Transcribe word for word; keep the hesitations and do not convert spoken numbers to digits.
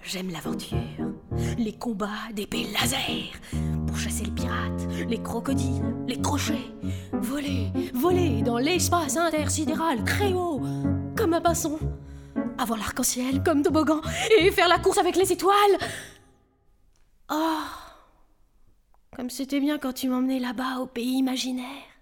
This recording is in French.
J'aime l'aventure, les combats d'épées laser, pour chasser les pirates, les crocodiles, les crochets, voler, voler dans l'espace intersidéral très haut, comme un basson, avoir l'arc-en-ciel comme toboggan et faire la course avec les étoiles. Oh, comme c'était bien quand tu m'emmenais là-bas au pays imaginaire.